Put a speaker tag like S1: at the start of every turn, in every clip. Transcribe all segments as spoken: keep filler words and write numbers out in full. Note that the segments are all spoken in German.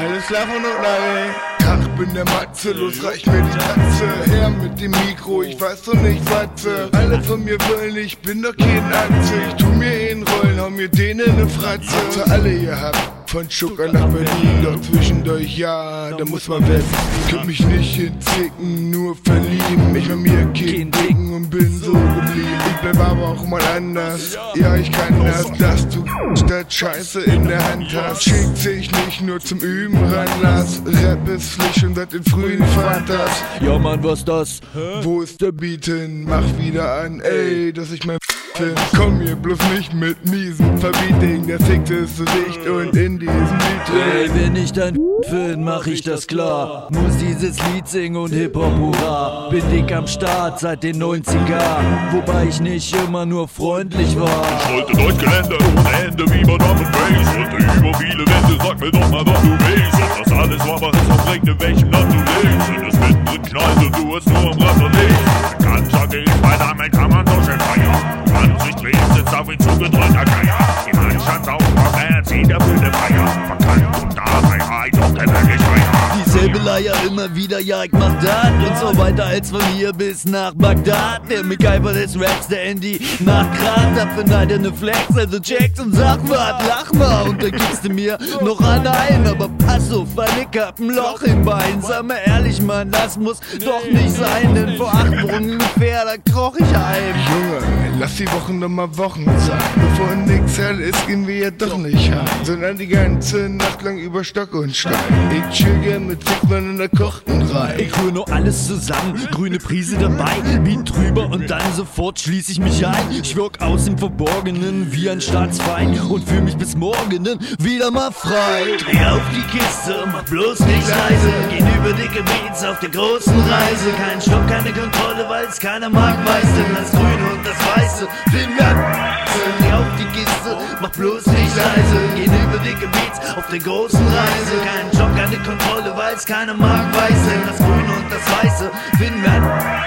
S1: Alles klar von Notnagel. Tag, bin der Matze, los reich mir die Tatze. Her mit dem Mikro, ich weiß doch nicht, Watze. Alle von mir wollen, ich bin doch kein Atze. Ich tu mir in Rollen, hau mir denen eine Fratze. Für alle ihr habt, von Stuttgart nach Berlin, doch zwischendurch, ja, da muss man weg. Könnt mich nicht hinzicken, nur verlieben. Ich war mir kein Dicken und bin so geblieben. Ich bleib aber auch mal anders, ja, ich kann das, dass du statt Scheiße in der Hand hast. Schickt sich nicht nur zum Üben ranlass. Rap ist Pflicht und seit den frühen Vaters.
S2: Ja Mann, was das?
S1: Wo ist der Beat hin? Mach wieder an, ey, dass ich mein bin. Komm hier bloß nicht mit miesen Verbieting. Der Fix ist so dicht und in diesem Lied.
S2: Ey, wenn ich dein bin, mach ich das klar. Muss dieses Lied singen und Hip-Hop, hurra. Bin dick am Start seit den neunziger. Wobei ich nicht immer nur freundlich war.
S3: Ich wollte Deutschgelände ohne Ende wie bei Drum and Bass. Wollte über viele Wände, sag mir doch mal, was du willst. Ob das alles war, was es aufregt, in welchem Land du lebst. Wenn es mittendrin knallt und du es nur am Rad erlebst. Bekannt sag ich, bei damit kann man doch schon feiern. Sich dreht, sitzt auf ihn zugedrückter Geier. Die Mannschaft auf vorwärts, jeder will ne Feier. Verkannt und dabei reicht auch der Geschreier.
S2: Dieselbe Leier immer wieder, ja ich mach dat. Und so weiter als von hier bis nach Bagdad. Der MacGyver des Raps, der Andy macht grad. Dafür neide ne Flex, also checkt und sag wat, lach mal. Und dann gibst du mir noch einen ein. Aber pass auf, weil ich hab ein Loch im Bein. Sag mir ehrlich, Mann, das muss doch nicht sein. Denn vor acht Wochen ungefähr, da kroch ich heim.
S1: Junge, lass die Wochen doch mal Wochen sein. Bevor nix hell ist, gehen wir ja doch nicht heim. Sondern die ganze Nacht lang über Stock und Stein. Ich chill gern mit Fickmann in der kochten rein.
S2: Ich hol nur alles zusammen, grüne Prise dabei, Beat drüber und dann sofort schließ ich mich ein. Ich wirk aus dem Verborgenen wie ein Staatsfeind und fühl mich bis morgen wieder mal frei. Dreh auf die Kiste, mach bloß nicht leise. Gehen über dicke Beats auf der großen Reise. Kein Stopp, keine Kontrolle, weil's keiner mag, weiß denn das Grüne und das Weiße. Finden wir Dreh auf die Kiste, mach bloß nicht leise. Gehen über dicke Beats auf der großen Reise. Kein Job, keine Kontrolle, weil's keiner mag, weiß denn das Grüne und das Weiße. Finden wir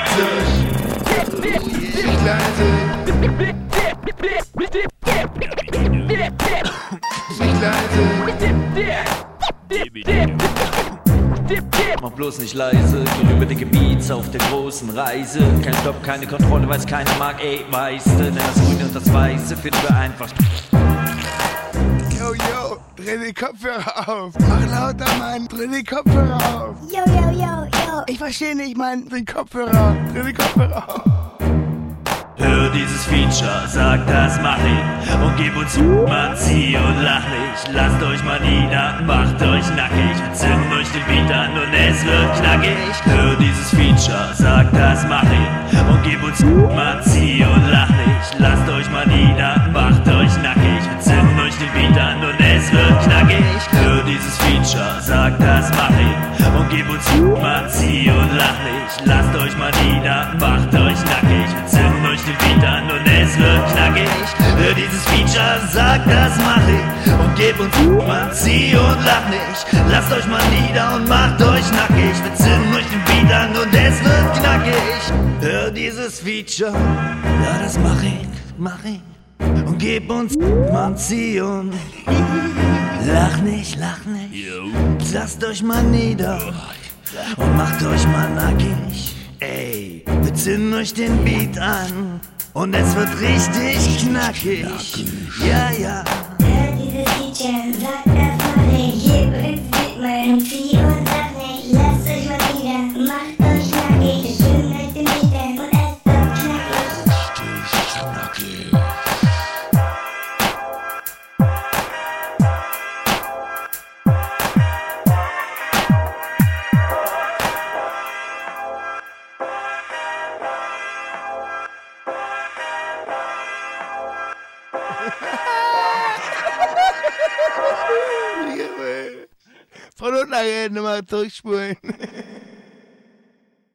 S1: Nicht leise. Nicht leise.
S2: Mach bloß nicht leise, gehen über die Gebiets auf der großen Reise. Kein Stopp, keine Kontrolle, weil's keiner mag, ey, weißt du. Denn das Grüne und das Weiße finden wir einfach.
S1: Yo, yo, dreh die Kopfhörer auf. Mach lauter, Mann, dreh die Kopfhörer auf.
S4: Yo, yo, yo, yo.
S1: Ich versteh nicht, Mann, dreh die Kopfhörer auf. Dreh die Kopfhörer auf.
S2: Hör dieses Feature, sag das mach ich. Und gib uns mal zieh und lach nicht. Lasst euch mal nieder, macht euch nackig. Wir zünden euch den Beat an und es wird knackig. Hör dieses Feature, sag das mach ich. Und gib uns mal zieh und lach nicht. Lasst euch mal nieder, macht euch nackig. Wir zünden euch den Beat an und es wird knackig. Hör dieses Feature, sag das mach ich. Und gib uns mal zieh und lach nicht. Lasst euch mal nieder, macht euch nackig. Wir zünden euch den Beat an und es wird knackig. Hör dieses Feature, sag das mach ich. Und gebt uns mal zieh und lach nicht. Lasst euch mal nieder und macht euch nackig. Wir zünden euch den Beat an und es wird knackig. Hör dieses Feature, ja das mach ich, mach ich. Und geb uns mal zieh und lach nicht, lach nicht. Lasst euch mal nieder und macht euch mal nackig. Ey, wir zünden euch den Beat an und es wird richtig knackig. Ja, ja.
S4: Hör diese Feature, sag das mach ich. Gib uns Widmer und zieh und lach nicht. Lasst euch mal nieder, macht euch nackig. Wir zünden euch den Beat an und es wird knackig.
S1: Von unten nachher nochmal durchspulen.